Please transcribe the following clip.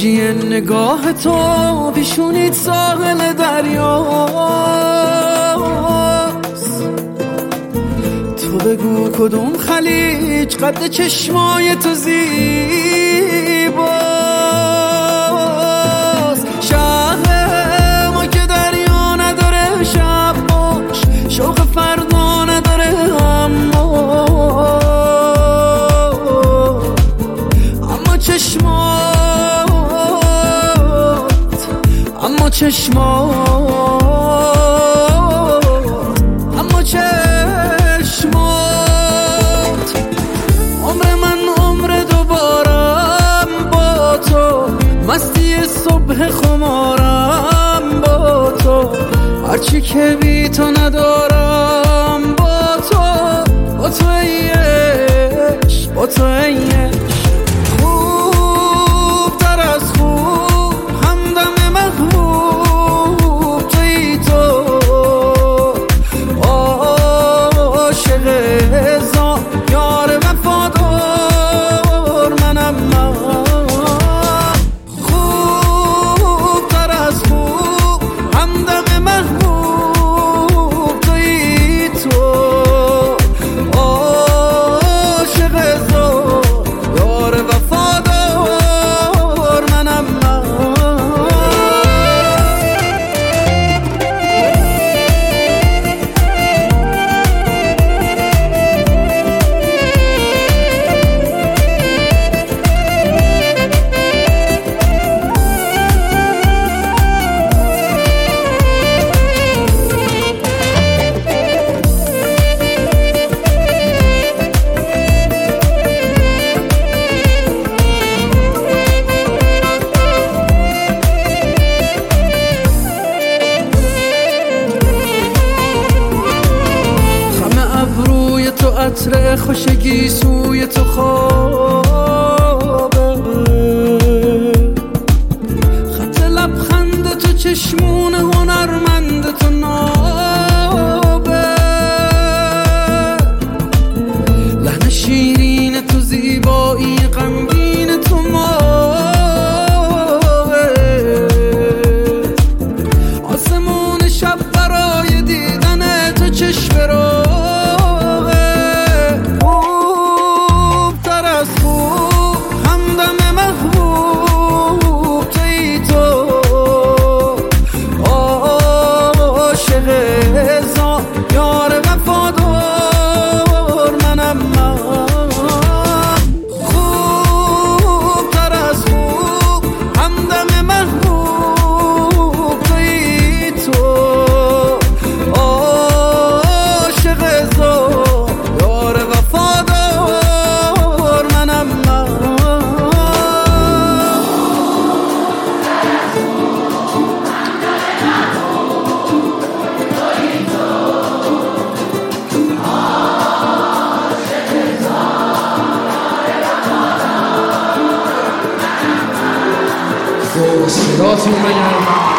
موجی نگاه تو پیشونیت ساحل دریاست. تو بگو کدوم خلیج قد چشمای تو زیباست. شهر ما که دریا نداره شب باش، شوق فردا نداره اما چشمات عمر من عمر دوبارم با تو، مستی صبح خمارم با تو، هرچی که بی تو ندارم با تو ای عشق، با تو ای عشق. خوب تر از خوب همدم محبوب توی تو، عاشق هزار یار وفادار منم من. خوب تر از خوب همدم محبوب توی تو، عاشق هزار یار وفادار منم من. تو عطر خوشگی سوی تو خوابه، خط لبخند تو چشمون هنرمند تو نابه، لحن شیرین تو زیبایی غمگین تو ماهه، آسمون شب برای دیدن تو چشم رو یار وفادار منم من. خوب تر از خوب همدم محبوب توی تو، عاشق هزار یار وفادار منم من. صداتون بگردم